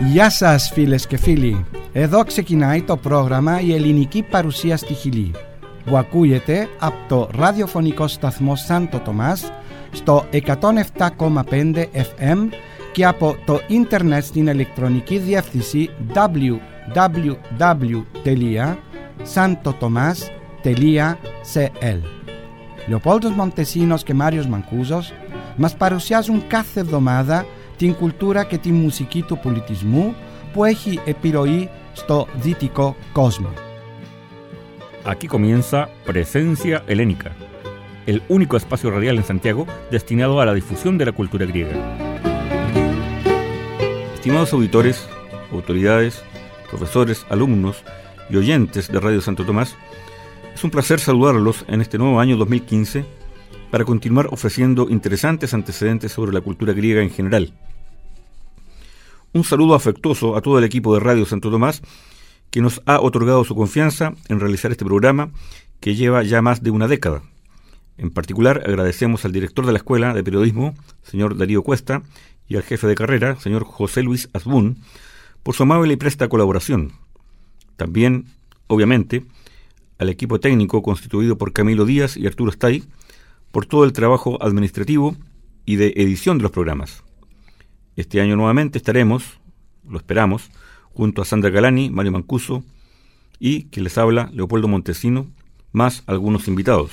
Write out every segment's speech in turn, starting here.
Γεια σας φίλες και φίλοι. Εδώ ξεκινάει το πρόγραμμα «Η ελληνική παρουσία στη Χιλή» που ακούγεται από το ραδιοφωνικό σταθμό Σάντο Τομάς στο 107,5 FM και από το ίντερνετ στην ηλεκτρονική διεύθυνση www.santotomas.cl. Λεοπόλδος Μοντεσίνος και Μάριος Μανκούζος μας παρουσιάζουν κάθε εβδομάδα την κουλτούρα και τη μουσική του πολιτισμού που έχει επιρροή στο δυτικό κόσμο. Aquí comienza Presencia Helénica, el único espacio radial en Santiago destinado a la difusión de la cultura griega. Estimados auditores, autoridades, profesores, alumnos y oyentes de Radio Santo Tomás, es un placer saludarlos en este nuevo año 2015 para continuar ofreciendo interesantes antecedentes sobre la cultura griega en general. Un saludo afectuoso a todo el equipo de Radio Santo Tomás que nos ha otorgado su confianza en realizar este programa que lleva ya más de una década. En particular, agradecemos al director de la Escuela de Periodismo, señor Darío Cuesta, y al jefe de carrera, señor José Luis Asbun, por su amable y presta colaboración. También, obviamente, al equipo técnico constituido por Camilo Díaz y Arturo Stay, por todo el trabajo administrativo y de edición de los programas. Este año nuevamente estaremos, lo esperamos, junto a Sandra Galani, Mario Mancuso y, quien les habla, Leopoldo Montesino, más algunos invitados.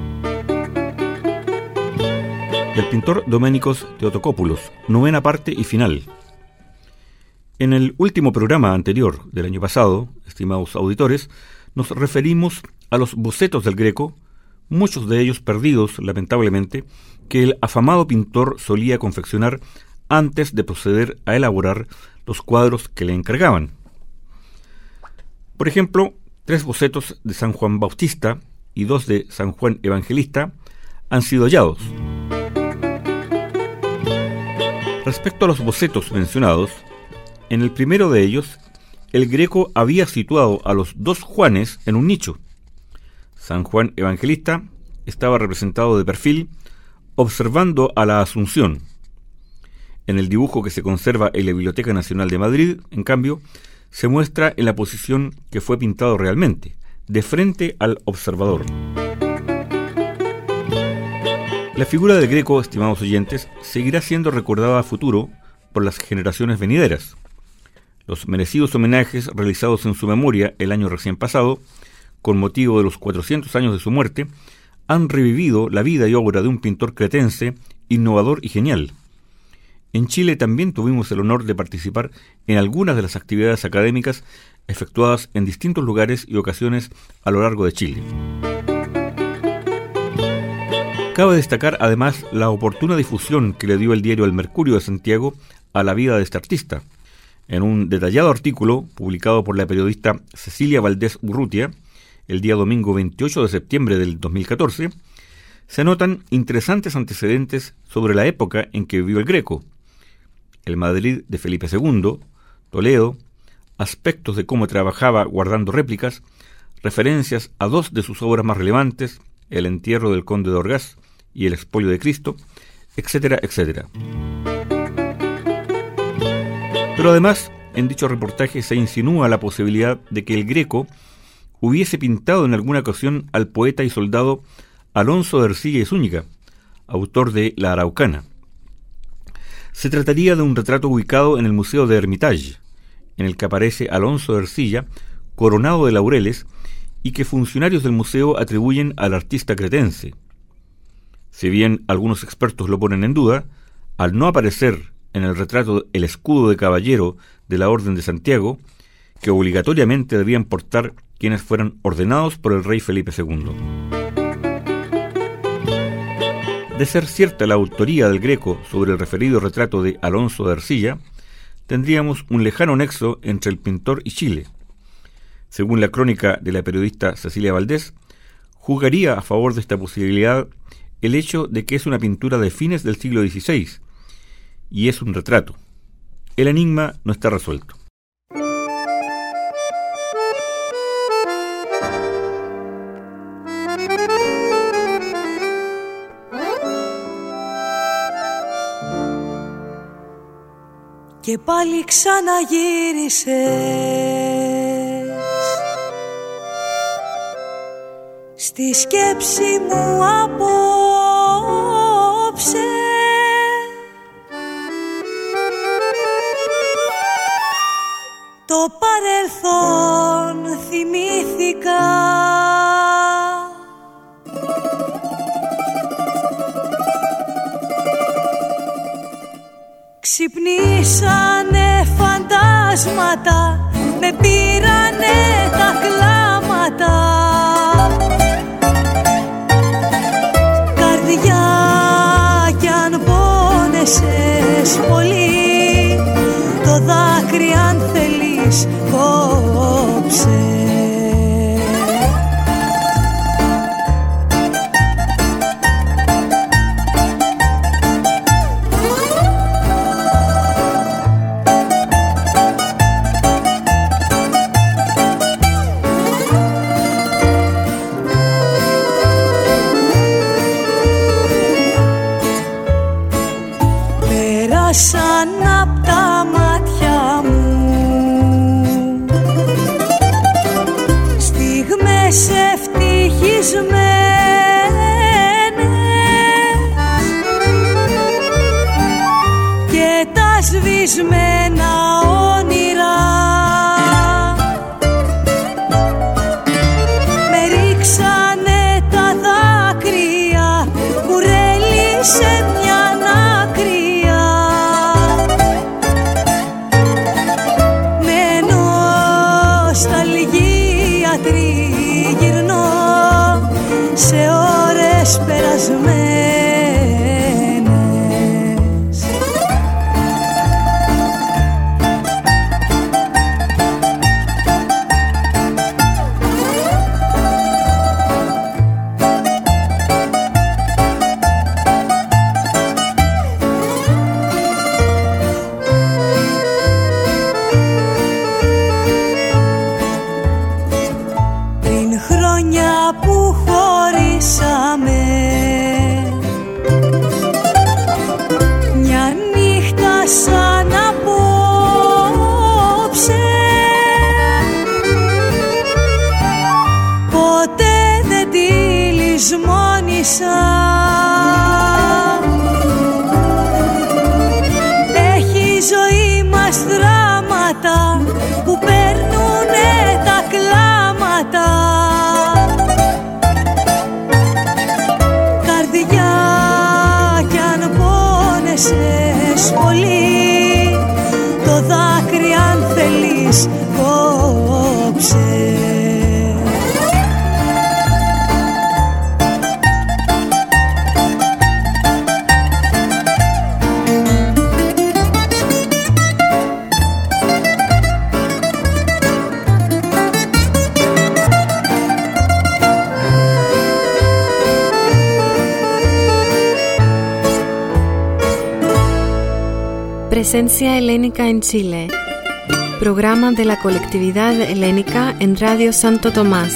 El pintor Doménicos Theotokopoulos, novena parte y final. En el último programa anterior del año pasado, estimados auditores, nos referimos a los bocetos del Greco, muchos de ellos perdidos, lamentablemente, que el afamado pintor solía confeccionar antes de proceder a elaborar los cuadros que le encargaban. Por ejemplo, 3 bocetos de San Juan Bautista y 2 de San Juan Evangelista han sido hallados. Respecto a los bocetos mencionados, en el primero de ellos, el Greco había situado a los 2 Juanes en un nicho. San Juan Evangelista estaba representado de perfil, observando a la Asunción. En el dibujo que se conserva en la Biblioteca Nacional de Madrid, en cambio, se muestra en la posición que fue pintado realmente, de frente al observador. La figura del Greco, estimados oyentes, seguirá siendo recordada a futuro por las generaciones venideras. Los merecidos homenajes realizados en su memoria el año recién pasado, con motivo de los 400 años de su muerte, han revivido la vida y obra de un pintor cretense, innovador y genial. En Chile también tuvimos el honor de participar en algunas de las actividades académicas efectuadas en distintos lugares y ocasiones a lo largo de Chile. Cabe destacar además la oportuna difusión que le dio el diario El Mercurio de Santiago a la vida de este artista. En un detallado artículo publicado por la periodista Cecilia Valdés Urrutia, el día domingo 28 de septiembre del 2014, se anotan interesantes antecedentes sobre la época en que vivió el Greco, el Madrid de Felipe II, Toledo, aspectos de cómo trabajaba guardando réplicas, referencias a 2 de sus obras más relevantes, el entierro del conde de Orgaz y el expolio de Cristo, etcétera, etcétera. Pero además, en dicho reportaje se insinúa la posibilidad de que el Greco hubiese pintado en alguna ocasión al poeta y soldado Alonso de Ercilla y Zúñiga, autor de La Araucana. Se trataría de un retrato ubicado en el Museo de Hermitage, en el que aparece Alonso de Ercilla coronado de laureles y que funcionarios del museo atribuyen al artista cretense. Si bien algunos expertos lo ponen en duda, al no aparecer en el retrato el escudo de caballero de la Orden de Santiago, que obligatoriamente debían portar quienes fueran ordenados por el rey Felipe II. De ser cierta la autoría del Greco sobre el referido retrato de Alonso de Ercilla, tendríamos un lejano nexo entre el pintor y Chile. Según la crónica de la periodista Cecilia Valdés, jugaría a favor de esta posibilidad el hecho de que es una pintura de fines del siglo XVI, y es un retrato. El enigma no está resuelto. και πάλι ξαναγύρισες στη σκέψη μου απόψε. Το παρελθόν θυμήθηκα, ξυπνήσανε φαντάσματα, με πήρανε τα κλάματα. Καρδιά κι αν πόνεσες πολύ, το δάκρυ αν θέλεις κόψε. Πέρασαν απ' τα μάτια μου στιγμές ευτυχισμένες και τα σβησμένα όνειρα με ρίξανε τα δάκρυα, κουρέλι σε μια άκρια. Με νοσταλγία τριγυρνώ σε ώρες περασμένες. Έχει η ζωή μας δράματα που παίρνουνε τα κλάματα. Καρδιά κι αν πόνεσες πολύ, το δάκρυ αν θέλεις κόψε. Presencia helénica en Chile. Programa de la colectividad helénica en Radio Santo Tomás.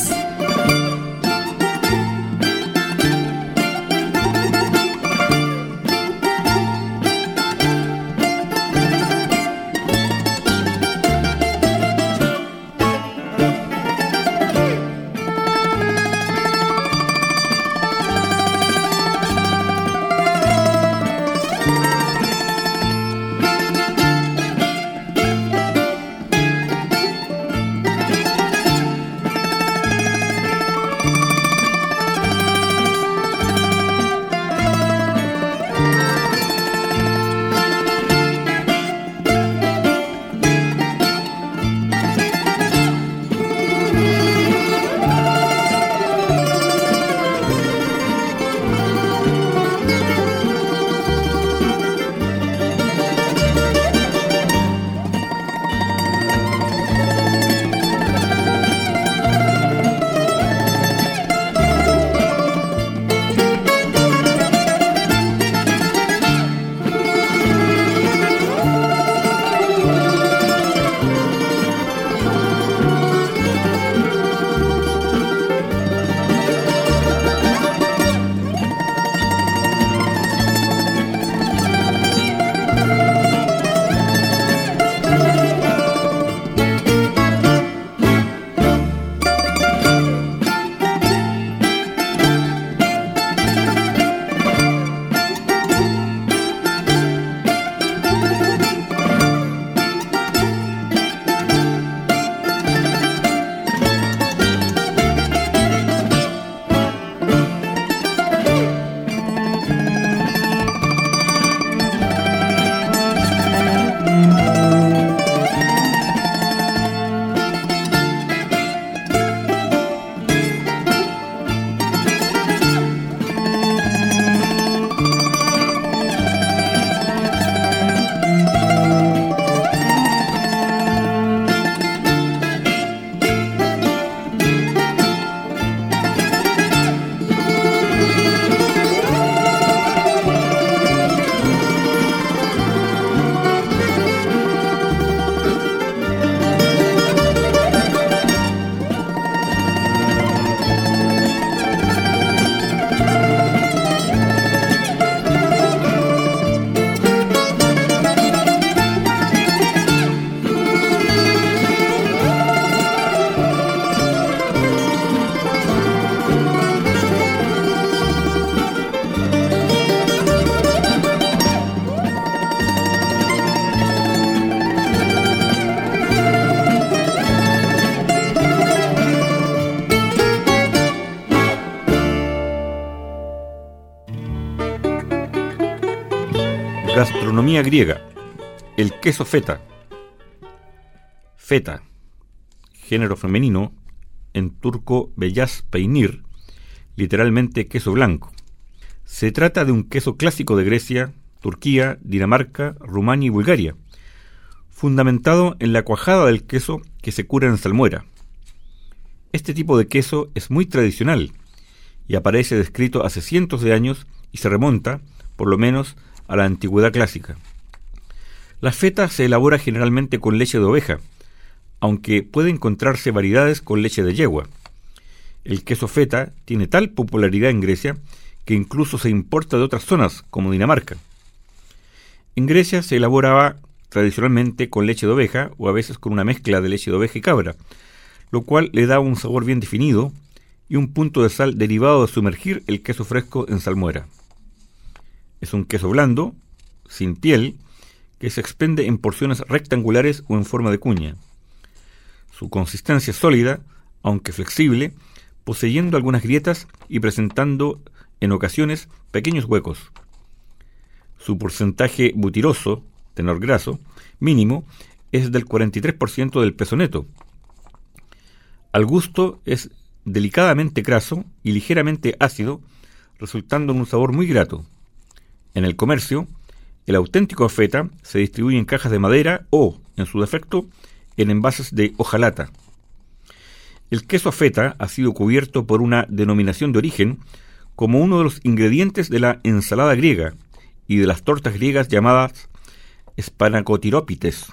Gastronomía griega. El queso feta. Feta, género femenino, en turco beyaz peynir, literalmente queso blanco. Se trata de un queso clásico de Grecia, Turquía, Dinamarca, Rumania y Bulgaria, fundamentado en la cuajada del queso que se cura en salmuera. Este tipo de queso es muy tradicional y aparece descrito hace cientos de años y se remonta, por lo menos, a la antigüedad clásica. La feta se elabora generalmente con leche de oveja, aunque puede encontrarse variedades con leche de yegua. El queso feta tiene tal popularidad en Grecia que incluso se importa de otras zonas, como Dinamarca. En Grecia se elaboraba tradicionalmente con leche de oveja o a veces con una mezcla de leche de oveja y cabra, lo cual le da un sabor bien definido y un punto de sal derivado de sumergir el queso fresco en salmuera. Es un queso blando, sin piel, que se expende en porciones rectangulares o en forma de cuña. Su consistencia es sólida, aunque flexible, poseyendo algunas grietas y presentando, en ocasiones, pequeños huecos. Su porcentaje butiroso, tenor graso, mínimo, es del 43% del peso neto. Al gusto es delicadamente graso y ligeramente ácido, resultando en un sabor muy grato. En el comercio, el auténtico feta se distribuye en cajas de madera o, en su defecto, en envases de hojalata. El queso feta ha sido cubierto por una denominación de origen como uno de los ingredientes de la ensalada griega y de las tortas griegas llamadas spanakotiropites.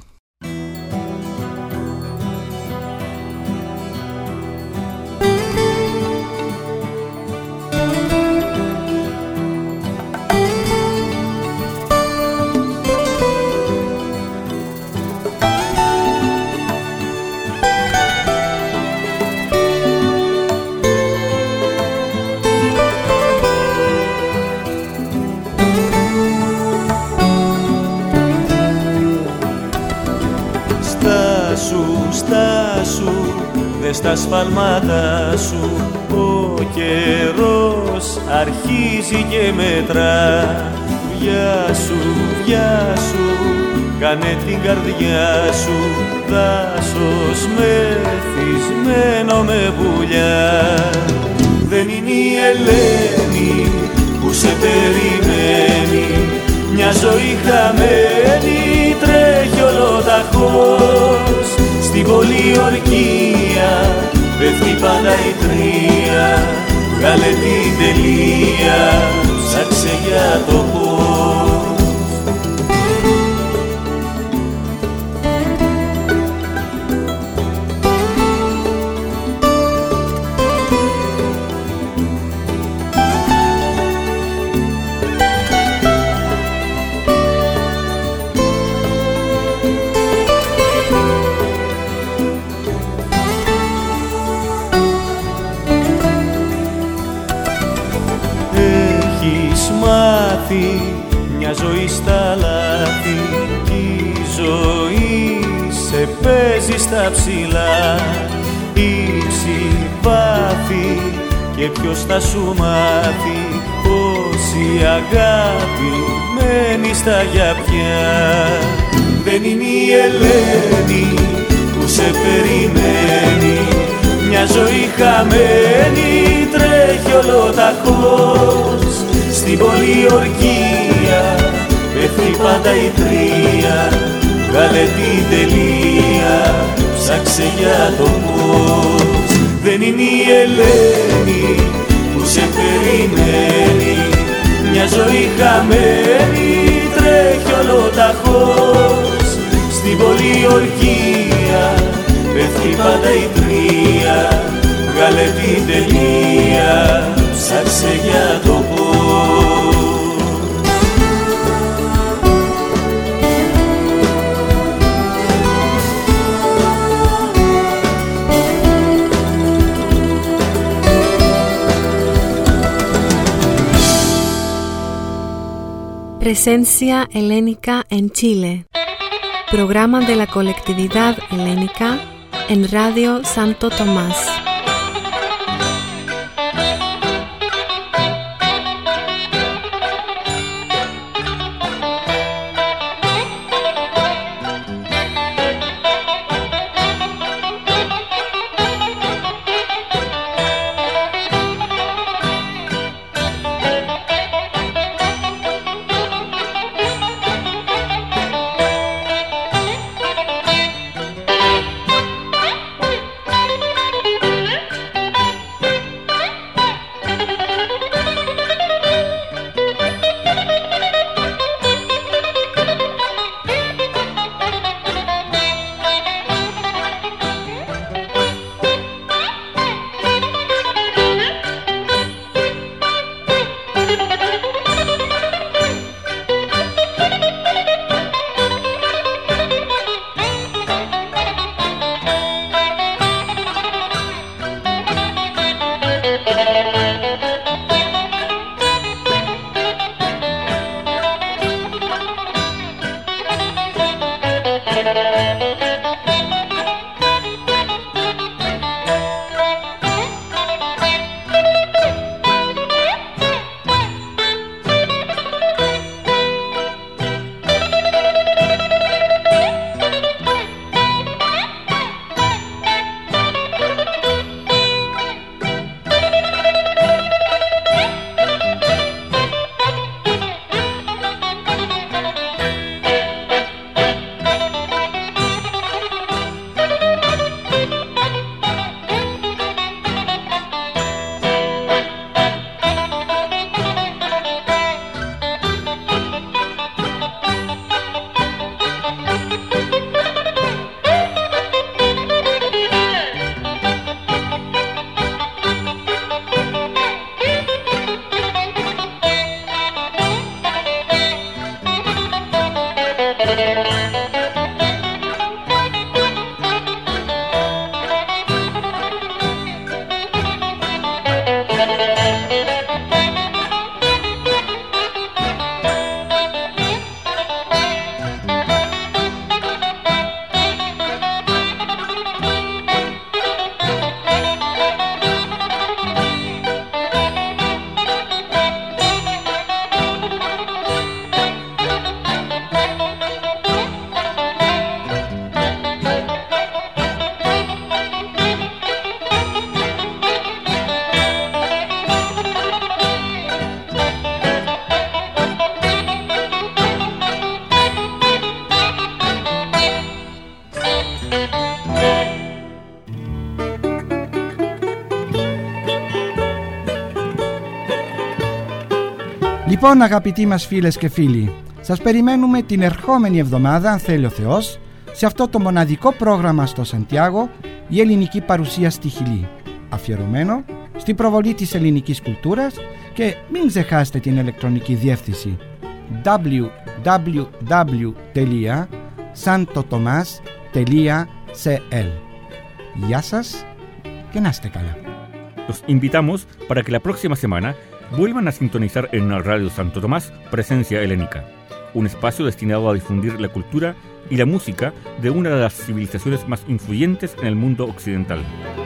Στάσου, δες τα σφάλματα σου, ο καιρός αρχίζει και μετρά. Βιάσου, κάνε την καρδιά σου δάσος μεθυσμένο με πουλιά. Δεν είναι η Ελένη που σε περιμένει, μια ζωή χαμένη τρέχει ολοταχώς. Στην πολιορκία πέφτει πάντα η τρία, βγάλε την τελεία, ψάξε για το πώς. Μια ζωή στα λάθη, η ζωή σε παίζει στα ψηλά. Ύψη, βάθη και ποιος θα σου μάθει πως η αγάπη μένει στα γιαπιά. Δεν είναι η Ελένη που σε περιμένει, μια ζωή χαμένη τρέχει ολοταχώς. Στην πολιορκία πέφτει πάντα η τρία, βγάλε την τελεία, ψάξε για το πώς. Δεν είναι η Ελένη που σε περιμένει, μια ζωή χαμένη τρέχει ολοταχώς. Στην πολιορκία πέφτει πάντα η τρία, βγάλε την τελεία, ψάξε για το πώς. Presencia helénica en Chile. Programa de la colectividad helénica en Radio Santo Tomás. Λοιπόν, αγαπητοί μας φίλες και φίλοι, σας περιμένουμε την ερχόμενη εβδομάδα, αν θέλει ο Θεός, σε αυτό το μοναδικό πρόγραμμα στο Σαντιάγο, η ελληνική παρουσία στη Χιλή, αφιερωμένο στην προβολή της ελληνικής κουλτούρας, και μην ξεχάσετε την ηλεκτρονική διεύθυνση www.santotomas.cl. Γεια σας και να είστε καλά. Los invitamos para que la próxima semana vuelvan a sintonizar en Radio Santo Tomás Presencia Helénica, un espacio destinado a difundir la cultura y la música de una de las civilizaciones más influyentes en el mundo occidental.